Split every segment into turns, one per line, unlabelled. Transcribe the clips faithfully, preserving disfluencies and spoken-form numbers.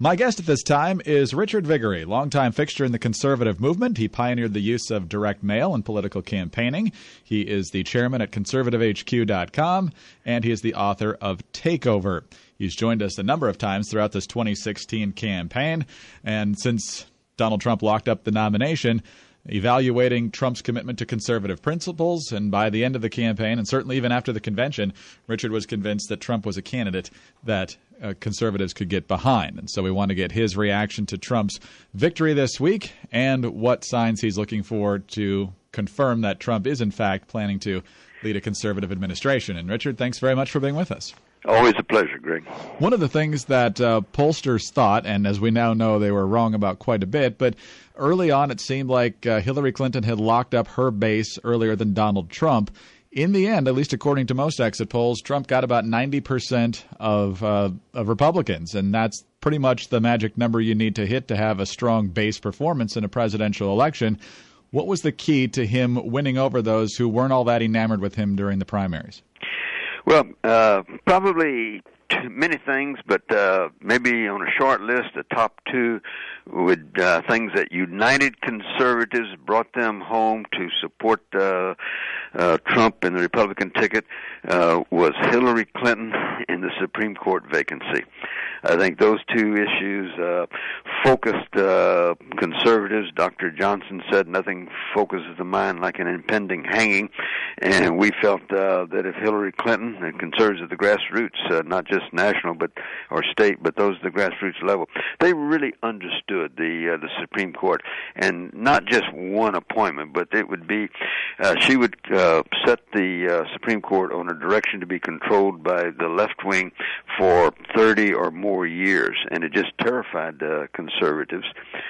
My guest at this time is Richard Viguerie, longtime fixture in the conservative movement. He pioneered the use of direct mail in political campaigning. He is the chairman at conservative H Q dot com, and he is the author of Takeover. He's joined us a number of times throughout this twenty sixteen campaign, and since Donald Trump locked up the nomination, evaluating Trump's commitment to conservative principles, and by the end of the campaign, and certainly even after the convention, Richard was convinced that Trump was a candidate that uh, conservatives could get behind. And so we want to get his reaction to Trump's victory this week and what signs he's looking for to confirm that Trump is, in fact, planning to lead a conservative administration. And Richard, thanks very much for being with us.
Always a pleasure, Greg.
One of the things that uh, pollsters thought, and as we now know they were wrong about quite a bit, but early on it seemed like uh, Hillary Clinton had locked up her base earlier than Donald Trump. In the end, at least according to most exit polls, Trump got about ninety percent of, uh, of Republicans, and that's pretty much the magic number you need to hit to have a strong base performance in a presidential election. What was the key to him winning over those who weren't all that enamored with him during the primaries?
Well, uh, probably too many things, but uh, maybe on a short list, the top two would uh, things that united conservatives, brought them home to support uh, uh, Trump and the Republican ticket, uh, was Hillary Clinton and the Supreme Court vacancy. I think those two issues uh, focused uh, conservatives. Doctor Johnson said nothing focuses the mind like an impending hanging, and we felt uh, that if Hillary Clinton and conservatives at the grassroots, uh, not just national but or state, but those at the grassroots level, they really understood the uh, the Supreme Court, and not just one appointment, but it would be uh, she would uh, set the uh, Supreme Court on a direction to be controlled by the left wing for thirty or more years, and it just terrified uh, conservatives,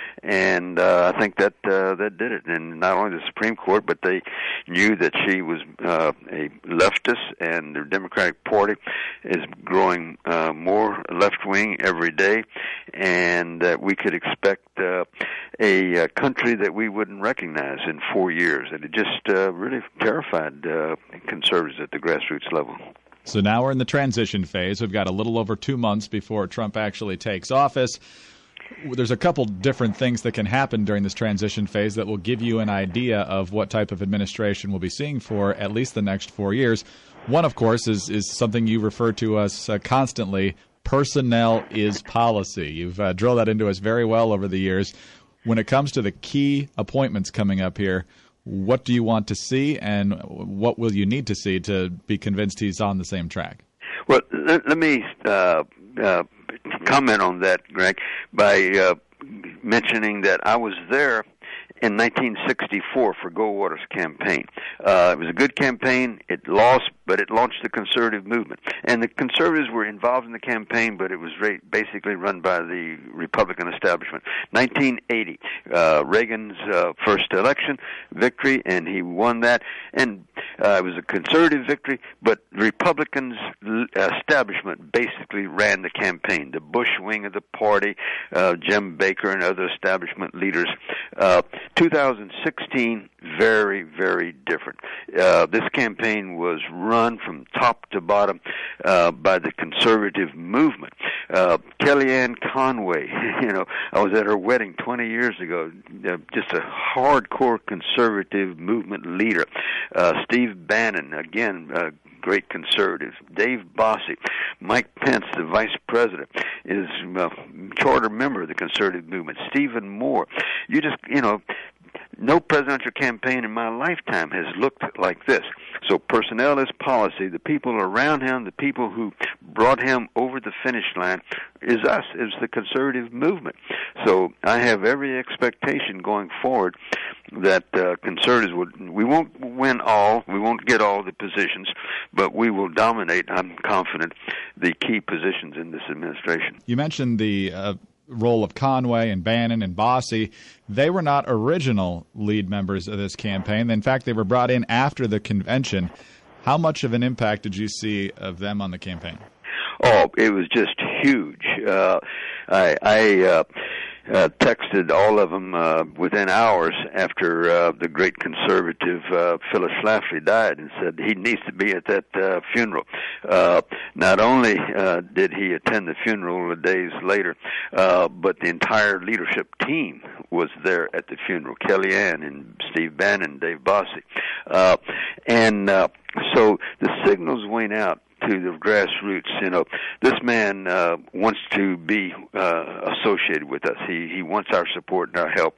and uh, I think that uh, that did it. And not only the Supreme Court, but they knew that she was uh, a leftist, and the Democratic Party is growing uh, more left-wing every day, and that we could expect uh, a, a country that we wouldn't recognize in four years, and it just uh, really terrified uh, conservatives at the grassroots level.
So now we're in the transition phase. We've got a little over two months before Trump actually takes office. There's a couple different things that can happen during this transition phase that will give you an idea of what type of administration we'll be seeing for at least the next four years. One, of course, is, is something you refer to us uh, constantly. Personnel is policy. You've uh, drilled that into us very well over the years. When it comes to the key appointments coming up here, what do you want to see, and what will you need to see to be convinced he's on the same track?
Well, let, let me uh, uh, comment on that, Greg, by uh, mentioning that I was there in nineteen sixty-four for Goldwater's campaign. Uh, it was a good campaign. It lost, but it launched the conservative movement. And the conservatives were involved in the campaign, but it was ra- basically run by the Republican establishment. nineteen eighty, uh, Reagan's uh, first election victory, and he won that. And uh, it was a conservative victory, but the Republicans' establishment basically ran the campaign. The Bush wing of the party, uh, Jim Baker and other establishment leaders. Uh, two thousand sixteen, very, very different. Uh, this campaign was run from top to bottom uh, by the conservative movement. Uh, Kellyanne Conway, you know, I was at her wedding twenty years ago, uh, just a hardcore conservative movement leader. Uh, Steve Bannon, again, uh, great conservatives. Dave Bossie, Mike Pence, the vice president, is a charter member of the conservative movement. Stephen Moore. You just, you know, no presidential campaign in my lifetime has looked like this. So personnel is policy. The people around him, the people who brought him over the finish line, is us, is the conservative movement. So I have every expectation going forward that uh, conservatives would, we won't win all, we won't get all the positions, but we will dominate, I'm confident, the key positions in this administration.
You mentioned the uh, role of Conway and Bannon and Bossie. They were not original lead members of this campaign. In fact, they were brought in after the convention. How much of an impact did you see of them on the campaign?
Oh, it was just huge. Uh, I, I uh, uh, texted all of them uh, within hours after uh, the great conservative uh, Phyllis Schlafly died, and said he needs to be at that uh, funeral. Uh, not only uh, did he attend the funeral days later, uh, but the entire leadership team was there at the funeral. Kellyanne and Steve Bannon, Dave Bossie. Uh, and uh, so the signals went out to the grassroots. You know, this man uh, wants to be uh, associated with us. He he wants our support and our help.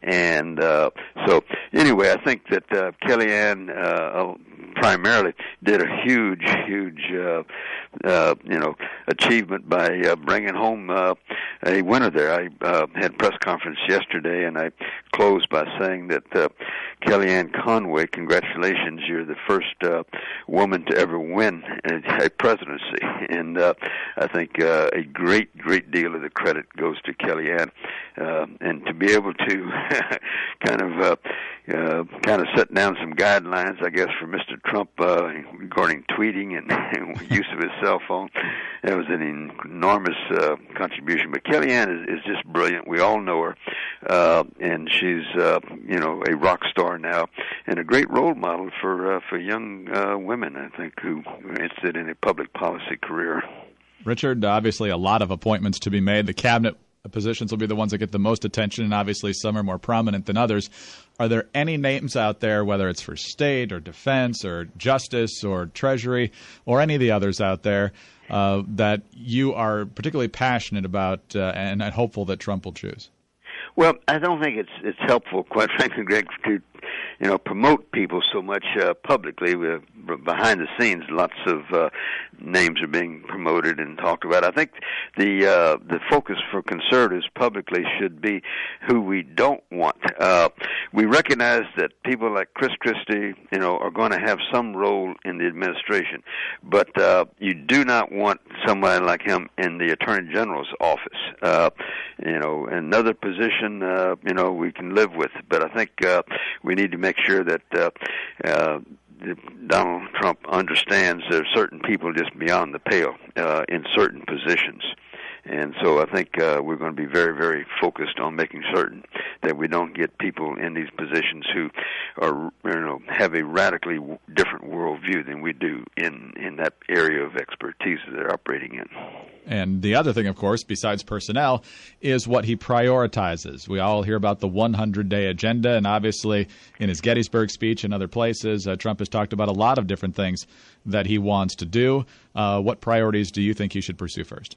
And uh, so, anyway, I think that uh, Kellyanne uh, primarily did a huge, huge, uh, uh, you know, achievement by uh, bringing home uh, a winner there. I uh, had a press conference yesterday, and I closed by saying that uh, Kellyanne Conway, congratulations, you're the first uh, woman to ever win a, a presidency. And uh, I think uh, a great, great deal of the credit goes to Kellyanne. Uh, and to be able to kind of uh, uh, kind of set down some guidelines, I guess, for Mister Trump uh, regarding tweeting and, and use of his cell phone, that was an enormous uh, contribution. But Kellyanne is, is just brilliant. We all know her, uh, and she's uh, you know a rock star now, and a great role model for uh, for young uh, women, I think, who are interested in a public policy career.
Richard, obviously a lot of appointments to be made. The cabinet positions will be the ones that get the most attention, and obviously some are more prominent than others. Are there any names out there, whether it's for state or defense or justice or treasury or any of the others out there, uh, that you are particularly passionate about uh, and, and hopeful that Trump will choose?
Well, I don't think it's it's helpful, quite frankly, Greg, to you know promote people so much uh, publicly. Uh, behind the scenes, lots of uh, names are being promoted and talked about. I think the uh, the focus for conservatives publicly should be who we don't want. Uh, we recognize that people like Chris Christie, you know, are going to have some role in the administration, but uh, you do not want somebody like him in the Attorney General's office. Uh, you know, another position, uh, you know, we can live with, but I think uh, we need to make sure that uh, uh, Donald Trump understands there are certain people just beyond the pale uh, in certain positions. And so I think uh, we're going to be very, very focused on making certain that we don't get people in these positions who are, you know, have a radically different worldview than we do in, in that area of expertise that they're operating in.
And the other thing, of course, besides personnel, is what he prioritizes. We all hear about the one hundred day agenda, and obviously in his Gettysburg speech and other places, uh, Trump has talked about a lot of different things that he wants to do. Uh, what priorities do you think he should pursue first?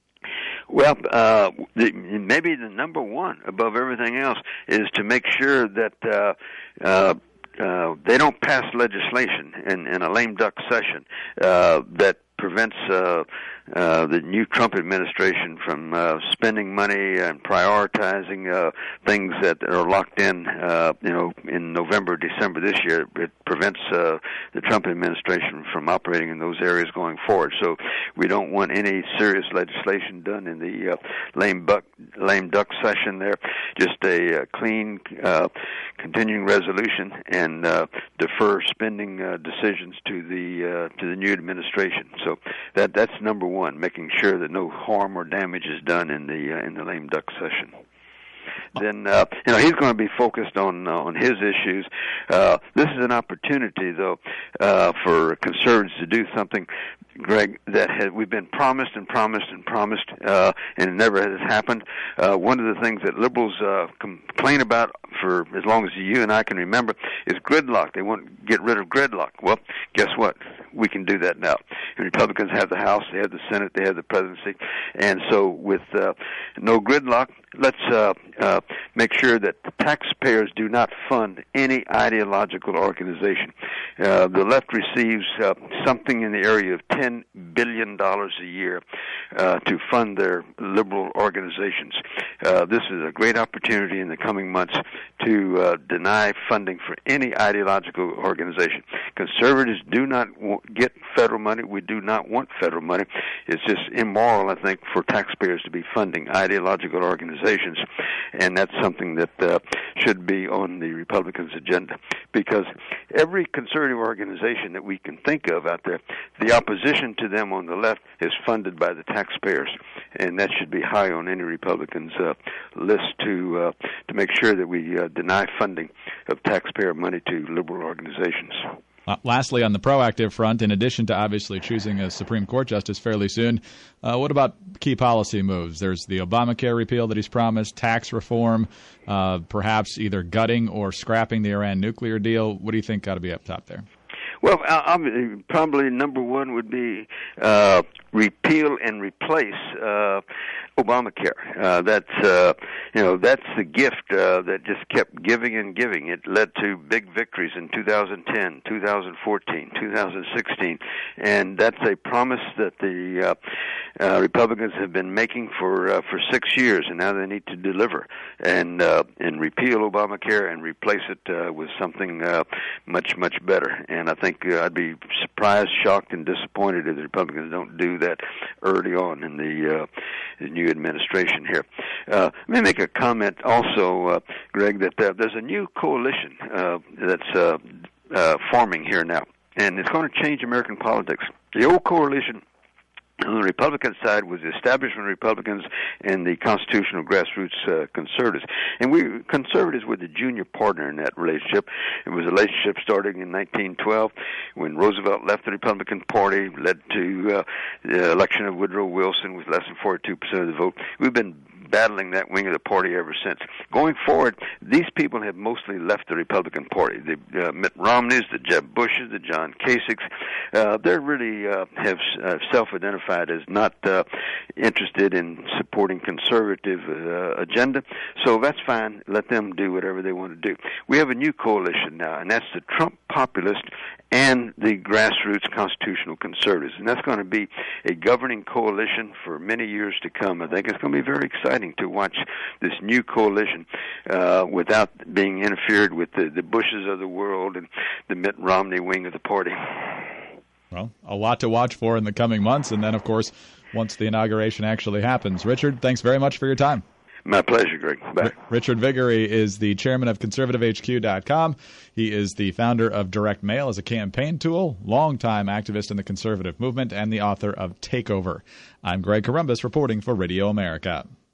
Well, uh, the, maybe the number one above everything else is to make sure that uh, uh, uh, they don't pass legislation in, in a lame duck session uh, that prevents uh, uh, the new Trump administration from uh, spending money and prioritizing uh, things that are locked in, uh, you know, in November, December this year. It prevents uh, the Trump administration from operating in those areas going forward. So we don't want any serious legislation done in the uh, lame, buck, lame duck session there. Just a uh, clean, uh, continuing resolution and uh, defer spending uh, decisions to the uh, to the new administration. So that that's number one, making sure that no harm or damage is done in the uh, in the lame duck session. Then uh, you know he's going to be focused on uh, on his issues. Uh, this is an opportunity, though, uh, for conservatives to do something, Greg, that has, we've been promised and promised and promised, uh, and it never has happened. Uh, one of the things that liberals uh, complain about for as long as you and I can remember is gridlock. They want to get rid of gridlock. Well, guess what? We can do that now. The Republicans have the House, they have the Senate, they have the presidency, and so with uh, no gridlock, let's uh, uh, make sure that the taxpayers do not fund any ideological organization. Uh, the left receives uh, something in the area of ten billion dollars a year uh, to fund their liberal organizations. Uh, this is a great opportunity in the coming months to uh, deny funding for any ideological organization. Conservatives do not w- get federal money. We do not want federal money. It's just immoral, I think, for taxpayers to be funding ideological organizations, and that's something that uh, should be on the Republicans' agenda, because every conservative organization that we can think of out there, the opposition to them on the left is funded by the taxpayers, and that should be high on any Republican's uh, list to uh, to make sure that we uh, deny funding of taxpayer money to liberal organizations.
Uh, lastly, on the proactive front, in addition to obviously choosing a Supreme Court justice fairly soon, uh, what about key policy moves? There's the Obamacare repeal that he's promised, tax reform, uh, perhaps either gutting or scrapping the Iran nuclear deal. What do you think got to be up top there?
Well, uh, probably number one would be uh, repeal and replace uh, Obamacare. Uh, that's uh, you know that's the gift uh, that just kept giving and giving. It led to big victories in two thousand ten, two thousand fourteen, two thousand sixteen, and that's a promise that the uh, uh, Republicans have been making for uh, for six years, and now they need to deliver and uh, and repeal Obamacare and replace it uh, with something uh, much much better. And I think uh, I'd be surprised, shocked, and disappointed if the Republicans don't do that early on in the, uh, the new administration here. Uh, let me make a comment also, uh, Greg, that uh, there's a new coalition uh, that's uh, uh, forming here now, and it's going to change American politics. The old coalition on the Republican side was the establishment Republicans and the constitutional grassroots uh, conservatives. And we conservatives were the junior partner in that relationship. It was a relationship starting in nineteen twelve when Roosevelt left the Republican Party, led to uh, the election of Woodrow Wilson with less than forty-two percent of the vote. We've been battling that wing of the party ever since. Going forward, these people have mostly left the Republican Party. The uh, Mitt Romneys, the Jeb Bushes, the John Kasichs, uh, they really uh, have uh, self-identified as not uh, interested in supporting conservative uh, agenda. So that's fine. Let them do whatever they want to do. We have a new coalition now, and that's the Trump populist and the grassroots constitutional conservatives. And that's going to be a governing coalition for many years to come. I think it's going to be very exciting to watch this new coalition uh, without being interfered with the, the Bushes of the world and the Mitt Romney wing of the party.
Well, a lot to watch for in the coming months, and then, of course, once the inauguration actually happens. Richard, thanks very much for your time.
My pleasure, Greg. Bye. R-
Richard Viguerie is the chairman of conservative H Q dot com. He is the founder of Direct Mail as a campaign tool, longtime activist in the conservative movement, and the author of Takeover. I'm Greg Corombos reporting for Radio America.